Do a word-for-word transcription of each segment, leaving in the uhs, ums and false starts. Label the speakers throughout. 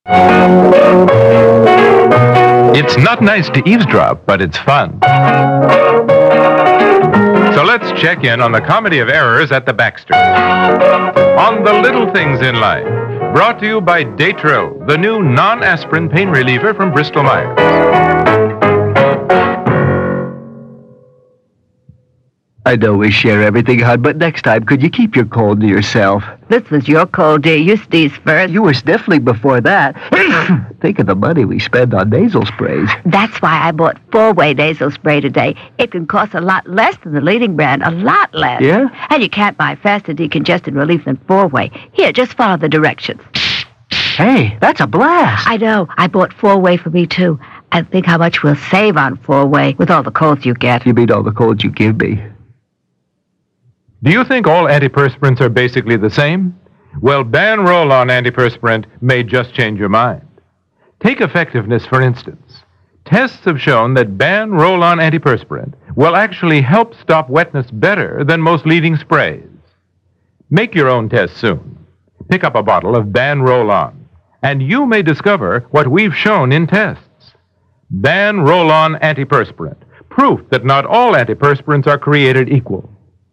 Speaker 1: It's not nice to eavesdrop, but it's fun. So let's check in on the comedy of errors at the Baxters. On the little things in life. Brought to you by Datril, the new non-aspirin pain reliever from Bristol-Myers.
Speaker 2: I know we share everything, hon, but next time, could you keep your cold to yourself?
Speaker 3: This was your cold, dear. You sneezed first.
Speaker 2: You were sniffling before that. Think of the money we spend on nasal sprays.
Speaker 3: That's why I bought four-way nasal spray today. It can cost a lot less than the leading brand, a lot less.
Speaker 2: Yeah?
Speaker 3: And you can't buy faster decongestant relief than four-way. Here, just follow the directions.
Speaker 2: Hey, that's a blast.
Speaker 3: I know. I bought four-way for me, too. And think how much we'll save on four-way with all the colds you get.
Speaker 2: You mean all the colds you give me?
Speaker 1: Do you think all antiperspirants are basically the same? Well, Ban Roll-On antiperspirant may just change your mind. Take effectiveness, for instance. Tests have shown that Ban Roll-On antiperspirant will actually help stop wetness better than most leading sprays. Make your own test soon. Pick up a bottle of Ban Roll-On, and you may discover what we've shown in tests. Ban Roll-On antiperspirant, proof that not all antiperspirants are created equal.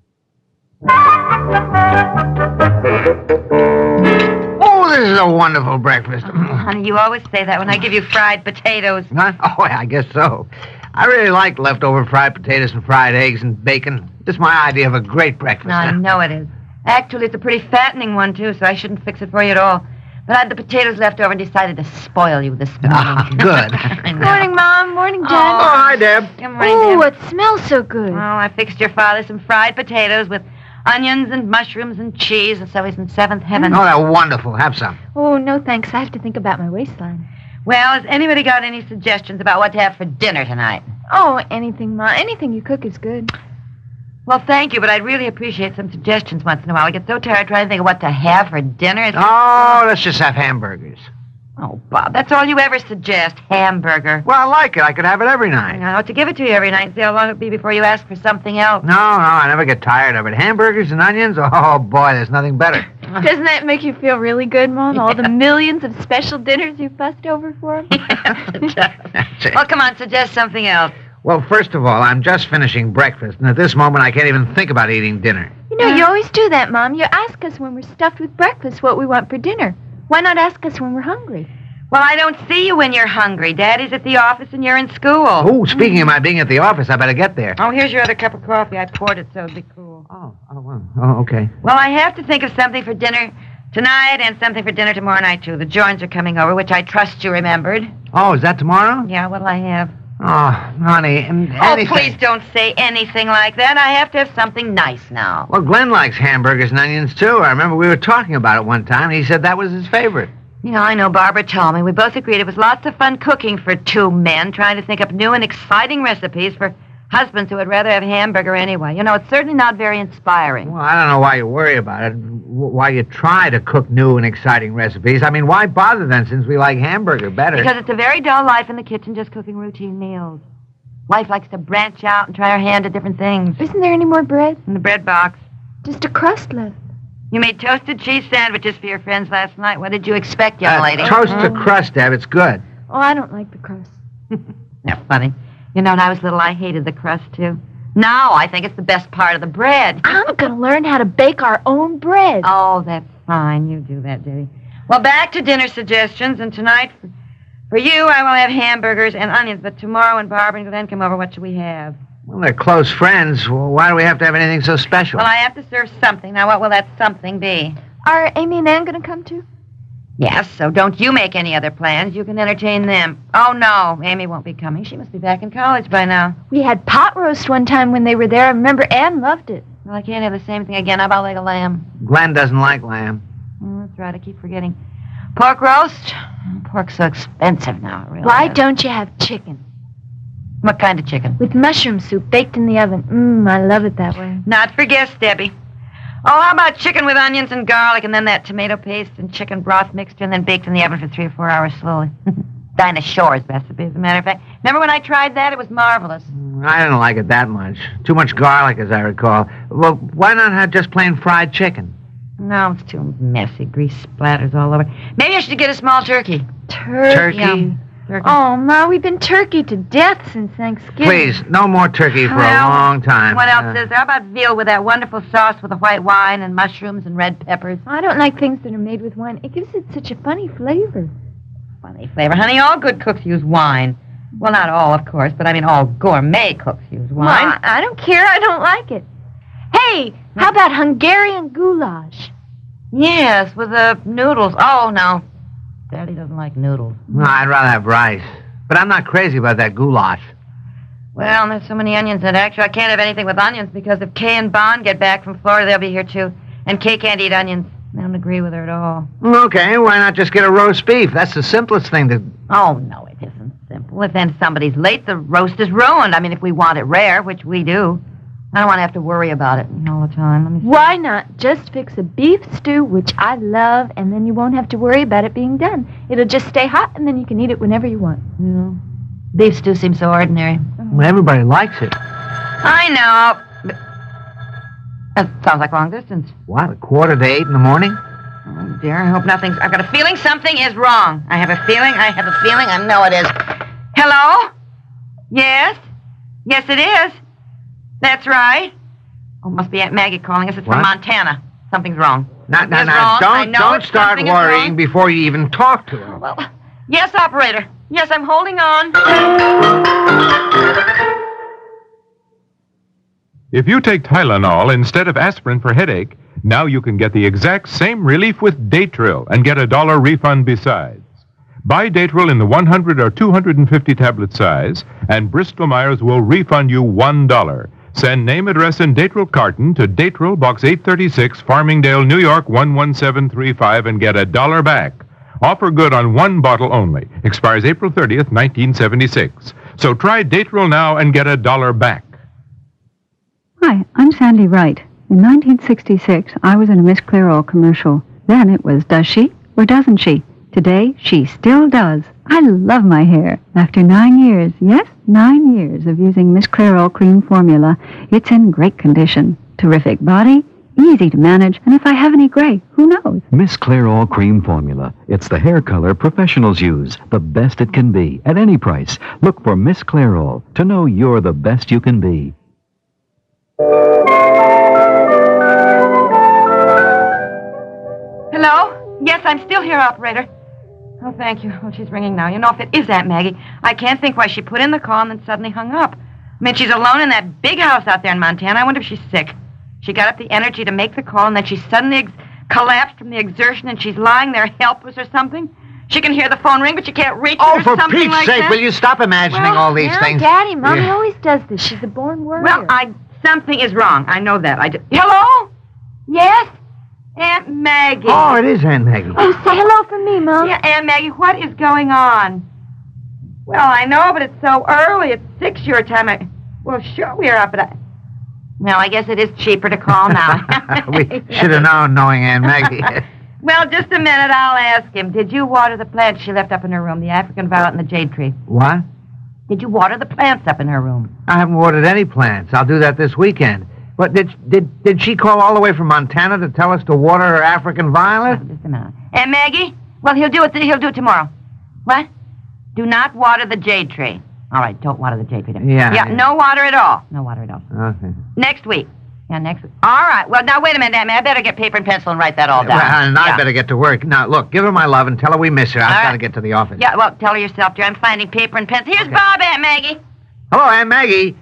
Speaker 4: Oh, this is a wonderful breakfast.
Speaker 5: Oh, honey, you always say that when I give you fried potatoes.
Speaker 4: Huh? Oh, I guess so. I really like leftover fried potatoes and fried eggs and bacon. It's my idea of a great breakfast.
Speaker 5: No, I know it is. Actually, it's a pretty fattening one, too, so I shouldn't fix it for you at all. But I had the potatoes left over and decided to spoil you this morning.
Speaker 4: Ah, good.
Speaker 6: Morning, Mom. Morning, Dad.
Speaker 4: Oh, hi, Deb.
Speaker 5: Good morning,
Speaker 6: Oh,
Speaker 5: Deb.
Speaker 6: it smells so good.
Speaker 5: Oh, I fixed your father some fried potatoes with onions and mushrooms and cheese, and so he's in seventh heaven.
Speaker 4: Oh, they're wonderful. Have some.
Speaker 6: Oh, no thanks. I have to think about my waistline.
Speaker 5: Well, has anybody got any suggestions about what to have for dinner tonight?
Speaker 6: Oh, anything, Ma. Anything you cook is good.
Speaker 5: Well, thank you, but I'd really appreciate some suggestions once in a while. I get so tired trying to think of what to have for dinner. It's...
Speaker 4: Oh, let's just have hamburgers.
Speaker 5: Oh, Bob, that's all you ever suggest, hamburger.
Speaker 4: Well, I like it. I could have it every
Speaker 5: I
Speaker 4: night.
Speaker 5: know, to give it to you every night and see how long it'll be before you ask for something else.
Speaker 4: No, no, I never get tired of it. Hamburgers and onions? Oh, boy, there's nothing better.
Speaker 6: Doesn't that make you feel really good, Mom? All the millions of special dinners you fussed over for him?
Speaker 4: That's it.
Speaker 5: Well, come on, suggest something else.
Speaker 4: Well, first of all, I'm just finishing breakfast, and at this moment I can't even think about eating dinner.
Speaker 6: You know, you always do that, Mom. You ask us when we're stuffed with breakfast what we want for dinner. Why not ask us when we're hungry?
Speaker 5: Well, I don't see you when you're hungry. Daddy's at the office and you're in school.
Speaker 4: Oh, speaking of my being at the office, I better get there.
Speaker 5: Oh, here's your other cup of coffee. I poured it so it'd be cool.
Speaker 4: Oh, oh, well. Oh, okay.
Speaker 5: Well, I have to think of something for dinner tonight and something for dinner tomorrow night, too. The Joins are coming over, which I trust you remembered.
Speaker 4: Oh, is that tomorrow?
Speaker 5: Yeah, what'll I have?
Speaker 4: Oh, honey, um,
Speaker 5: Oh,
Speaker 4: anything.
Speaker 5: please don't say anything like that. I have to have something nice now.
Speaker 4: Well, Glenn likes hamburgers and onions, too. I remember we were talking about it one time, and he said that was his favorite.
Speaker 5: Yeah, I know. Barbara told me. We both agreed it was lots of fun cooking for two men, trying to think up new and exciting recipes for husbands who would rather have hamburger anyway. You know, it's certainly not very inspiring.
Speaker 4: Well, I don't know why you worry about it, why you try to cook new and exciting recipes. I mean, why bother then, since we like hamburger better?
Speaker 5: Because it's a very dull life in the kitchen just cooking routine meals. Life likes to branch out and try her hand at different things.
Speaker 6: Isn't there any more bread?
Speaker 5: In the bread box.
Speaker 6: Just a crust left.
Speaker 5: You made toasted cheese sandwiches for your friends last night. What did you expect, young
Speaker 4: uh,
Speaker 5: lady?
Speaker 4: Toast to crust, Deb. It's good.
Speaker 6: Oh, I don't like the crust.
Speaker 5: They're funny. You know, when I was little, I hated the crust, too. Now I think it's the best part of the bread.
Speaker 6: I'm going to learn how to bake our own bread.
Speaker 5: Oh, that's fine. You do that, Diddy. Well, back to dinner suggestions. And tonight, for, for you, I will have hamburgers and onions. But tomorrow when Barbara and Glenn come over, what should we have?
Speaker 4: Well, they're close friends. Well, why do we have to have anything so special?
Speaker 5: Well, I have to serve something. Now, what will that something be?
Speaker 6: Are Amy and Ann going to come, too?
Speaker 5: Yes, so don't you make any other plans. You can entertain them. Oh, no, Amy won't be coming. She must be back in college by now.
Speaker 6: We had pot roast one time when they were there. I remember Ann loved it.
Speaker 5: Well, I can't have the same thing again. How about leg of lamb?
Speaker 4: Glenn doesn't like lamb.
Speaker 5: Oh, that's right. I keep forgetting. Pork roast? Pork's so expensive now, it really
Speaker 6: Why
Speaker 5: is.
Speaker 6: don't you have chicken?
Speaker 5: What kind of chicken?
Speaker 6: With mushroom soup baked in the oven. Mmm, I love it that way.
Speaker 5: Not for guests, Debbie. Oh, how about chicken with onions and garlic and then that tomato paste and chicken broth mixture and then baked in the oven for three or four hours slowly? Dinah Shore's recipe, as a matter of fact. Remember when I tried that? It was marvelous.
Speaker 4: I didn't like it that much. Too much garlic, as I recall. Well, why not have just plain fried chicken?
Speaker 5: No, it's too messy. Grease splatters all over. Maybe I should get a small turkey.
Speaker 6: turkey.
Speaker 4: Turkey?
Speaker 5: Turkey.
Speaker 6: Oh, Ma, we've been turkey to death since Thanksgiving.
Speaker 4: Please, no more turkey for
Speaker 5: Well,
Speaker 4: a long time.
Speaker 5: What else
Speaker 4: Uh,
Speaker 5: is there? How about veal with that wonderful sauce with the white wine and mushrooms and red peppers?
Speaker 6: I don't like things that are made with wine. It gives it such a funny flavor.
Speaker 5: Funny flavor. Honey, all good cooks use wine. Well, not all, of course, but I mean all gourmet cooks use wine.
Speaker 6: Well, I, I don't care. I don't like it. Hey, how about Hungarian goulash?
Speaker 5: Yes, with the noodles. Oh, no. Daddy doesn't like noodles.
Speaker 4: No, I'd rather have rice. But I'm not crazy about that goulash.
Speaker 5: Well, there's so many onions that actually I can't have anything with onions because if Kay and Bond get back from Florida, they'll be here too. And Kay can't eat onions. I don't agree with her at all.
Speaker 4: Okay, why not just get a roast beef? That's the simplest thing to...
Speaker 5: Oh, no, it isn't simple. If then somebody's late, the roast is ruined. I mean, if we want it rare, which we do, I don't want to have to worry about it all the time. Let me see.
Speaker 6: Why not just fix a beef stew, which I love, and then you won't have to worry about it being done. It'll just stay hot, and then you can eat it whenever you want.
Speaker 5: Yeah. Beef stew seems so ordinary.
Speaker 4: Well, everybody likes it.
Speaker 5: I know. But that sounds like long distance.
Speaker 4: What, a quarter to eight in the morning?
Speaker 5: Oh, dear, I hope nothing's... I've got a feeling something is wrong. I have a feeling, I have a feeling, I know it is. Hello? Yes? Yes, it is. That's right. Oh, must be Aunt Maggie calling us. It's
Speaker 4: What?
Speaker 5: from Montana. Something's wrong.
Speaker 4: Now, now,
Speaker 5: Something is
Speaker 4: now,
Speaker 5: wrong. I
Speaker 4: don't,
Speaker 5: know
Speaker 4: don't
Speaker 5: it.
Speaker 4: start
Speaker 5: Something is
Speaker 4: worrying
Speaker 5: wrong.
Speaker 4: before you even talk to her.
Speaker 5: Well, yes, operator. Yes, I'm holding on.
Speaker 1: If you take Tylenol instead of aspirin for headache, now you can get the exact same relief with Datril and get a dollar refund besides. Buy Datril in the one hundred or two hundred fifty tablet size, and Bristol-Myers will refund you one dollar. Send name, address, and Datril carton to Datril, Box eight thirty-six, Farmingdale, New York, one one seven three five, and get a dollar back. Offer good on one bottle only. Expires April thirtieth, nineteen seventy-six. So try Datril now and get a dollar back.
Speaker 7: Hi, I'm Sandy Wright. In nineteen sixty-six, I was in a Miss Clairol commercial. Then it was, does she or doesn't she? Today, she still does. I love my hair. After nine years, yes, nine years of using Miss Clairol cream formula, it's in great condition. Terrific body, easy to manage, and if I have any gray, who knows?
Speaker 8: Miss Clairol Cream Formula. It's the hair color professionals use. The best it can be, at any price. Look for Miss Clairol to know you're the best you can be.
Speaker 5: Hello? Yes, I'm still here, operator. Oh, thank you. Oh, she's ringing now. You know, if it is Aunt Maggie, I can't think why she put in the call and then suddenly hung up. I mean, she's alone in that big house out there in Montana. I wonder if she's sick. She got up the energy to make the call, and then she suddenly ex- collapsed from the exertion, and she's lying there helpless or something. She can hear the phone ring, but she can't reach
Speaker 4: Oh,
Speaker 5: it or
Speaker 4: for
Speaker 5: something
Speaker 4: Pete's
Speaker 5: like
Speaker 4: sake,
Speaker 5: that.
Speaker 4: will you stop imagining
Speaker 5: Well,
Speaker 4: all these
Speaker 6: Yeah,
Speaker 4: things?
Speaker 6: Daddy, Mommy
Speaker 4: Yeah.
Speaker 6: always does this. She's a born warrior.
Speaker 5: Well, I something is wrong. I know that. I do. Hello? Yes? Aunt Maggie.
Speaker 4: Oh, it is Aunt Maggie.
Speaker 6: Oh, say hello for me, Mom.
Speaker 5: Yeah, Aunt Maggie, what is going on? Well, I know, but it's so early. It's six your time. I... Well, sure, we are up at... Well, I guess it is cheaper to call now.
Speaker 4: We should have known, knowing Aunt Maggie.
Speaker 5: Well, just a minute. I'll ask him. Did you water the plants she left up in her room, the African violet and the jade tree?
Speaker 4: What?
Speaker 5: Did you water the plants up in her room?
Speaker 4: I haven't watered any plants. I'll do that this weekend. But did did did she call all the way from Montana to tell us to water her African violet?
Speaker 5: Oh, just a minute. Aunt Maggie? Well, he'll do it. He'll do it tomorrow. What? Do not water the jade tree. All right, don't water the jade tree.
Speaker 4: Yeah,
Speaker 5: Yeah,
Speaker 4: yeah.
Speaker 5: no water at all. No water at all.
Speaker 4: Okay.
Speaker 5: Next week. Yeah, next week. All right. Well, now, wait a minute, Aunt Maggie. I better get paper and pencil and write that all down.
Speaker 4: Well, and I
Speaker 5: Yeah.
Speaker 4: better get to work. Now, look, give her my love and tell her we miss her. I've
Speaker 5: All
Speaker 4: got
Speaker 5: right.
Speaker 4: to get to the office.
Speaker 5: Yeah, well, tell her yourself, dear. I'm finding paper and pencil. Here's
Speaker 4: Okay.
Speaker 5: Bob, Aunt Maggie.
Speaker 4: Hello, Aunt Maggie.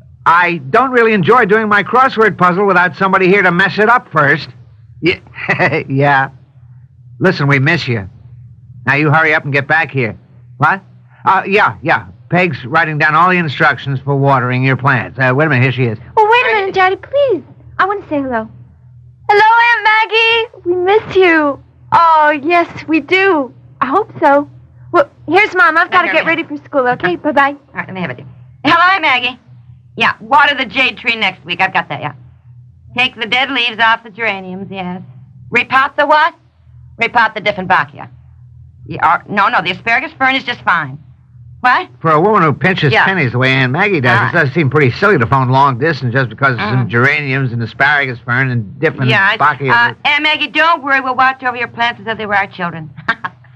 Speaker 4: I don't really enjoy doing my crossword puzzle without somebody here to mess it up first. Yeah. yeah. Listen, we miss you. Now, you hurry up and get back here. What? Uh, yeah, yeah. Peg's writing down all the instructions for watering your plants. Uh, wait a minute, here she is.
Speaker 6: Oh, wait a minute, Daddy, please. I want to say hello. Hello, Aunt Maggie. We miss you. Oh, yes, we do. I hope so. Well, here's Mom. I've got to
Speaker 5: Here,
Speaker 6: get
Speaker 5: here.
Speaker 6: ready for school, okay? Bye-bye.
Speaker 5: All right, let me have it. Hello, Maggie. Yeah, water the jade tree next week. I've got that, yeah. Take the dead leaves off the geraniums, yes. Repot the what? Repot the Dieffenbachia. Yeah, or, no, no, the asparagus fern is just fine. What?
Speaker 4: For a woman who pinches
Speaker 5: Yeah.
Speaker 4: pennies the way Aunt Maggie does,
Speaker 5: All
Speaker 4: it does seem pretty silly to phone long distance just because of
Speaker 5: Uh-huh.
Speaker 4: some geraniums and asparagus fern and different
Speaker 5: Yeah, I,
Speaker 4: bacchias.
Speaker 5: uh, Aunt Maggie, don't worry. We'll watch over your plants as if they were our children.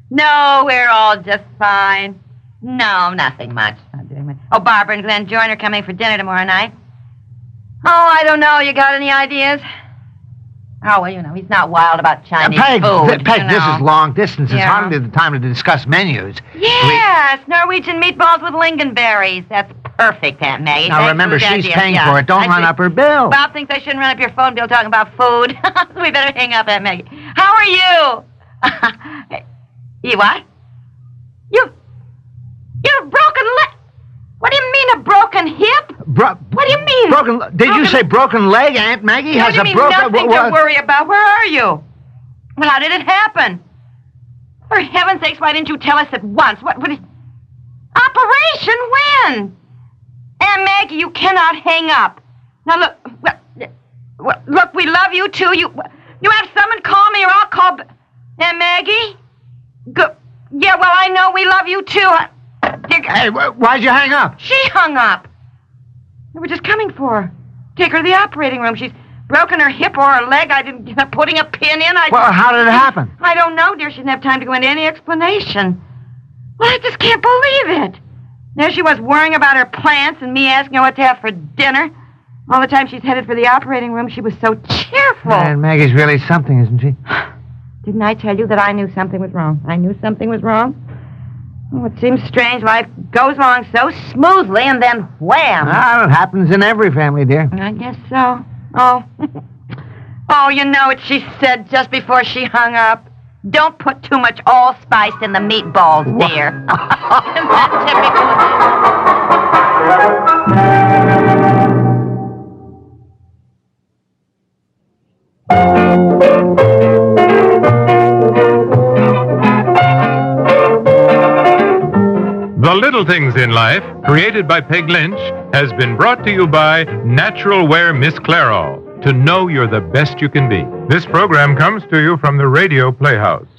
Speaker 5: No, we're all just fine. No, nothing much. Not doing much. Oh, Barbara and Glenn Joyner coming for dinner tomorrow night. Oh, I don't know. You got any ideas? Oh, well, you know, he's not wild about Chinese
Speaker 4: Uh, Peg,
Speaker 5: food.
Speaker 4: th- Peg,
Speaker 5: you
Speaker 4: this
Speaker 5: know.
Speaker 4: is long distance. It's
Speaker 5: Yeah.
Speaker 4: hardly the time to discuss menus.
Speaker 5: Yes, Norwegian meatballs with lingonberries. That's perfect, Aunt Maggie.
Speaker 4: Now,
Speaker 5: Thanks
Speaker 4: remember,
Speaker 5: for the
Speaker 4: she's
Speaker 5: idea.
Speaker 4: paying
Speaker 5: Yeah.
Speaker 4: for it. Don't
Speaker 5: I
Speaker 4: run
Speaker 5: should-
Speaker 4: up her bill.
Speaker 5: Bob thinks I shouldn't run up your phone bill talking about food. So we better hang up, Aunt Maggie. How are you? You what? You... You're broken leg... What do you mean, a broken hip?
Speaker 4: Bro-
Speaker 5: What do you mean?
Speaker 4: Broken. Did you
Speaker 5: Broken-
Speaker 4: say broken leg? Aunt Maggie
Speaker 5: What
Speaker 4: has
Speaker 5: do you
Speaker 4: a
Speaker 5: mean
Speaker 4: broken.
Speaker 5: nothing
Speaker 4: wha-
Speaker 5: to worry about? Where are you? Well, how did it happen? For heaven's sakes, why didn't you tell us at once? What? What is... Operation when? Aunt Maggie, you cannot hang up. Now look, well, well, look, we love you too. You, you have someone call me, or I'll call. B- Aunt Maggie. Go. Yeah, well, I know we love you too.
Speaker 4: Hey, wh- why'd you hang up?
Speaker 5: She hung up. We were just coming for her. Take her to the operating room. She's broken her hip or her leg. I didn't get putting a pin in. I
Speaker 4: Well, how did it happen?
Speaker 5: I don't know, dear. She didn't have time to go into any explanation. Well, I just can't believe it. There she was worrying about her plants and me asking her what to have for dinner. All the time she's headed for the operating room, she was so cheerful.
Speaker 4: Aunt Maggie's really something, isn't she?
Speaker 5: Didn't I tell you that I knew something was wrong? I knew something was wrong. Oh, it seems strange. Life goes along so smoothly, and then wham!
Speaker 4: Well, it happens in every family, dear.
Speaker 5: I guess so. Oh. Oh, you know what she said just before she hung up? Don't put too much allspice in the meatballs, dear. Isn't that
Speaker 1: The Little Things in Life, created by Peg Lynch, has been brought to you by Natural Wear Miss Clairol. To know you're the best you can be. This program comes to you from the Radio Playhouse.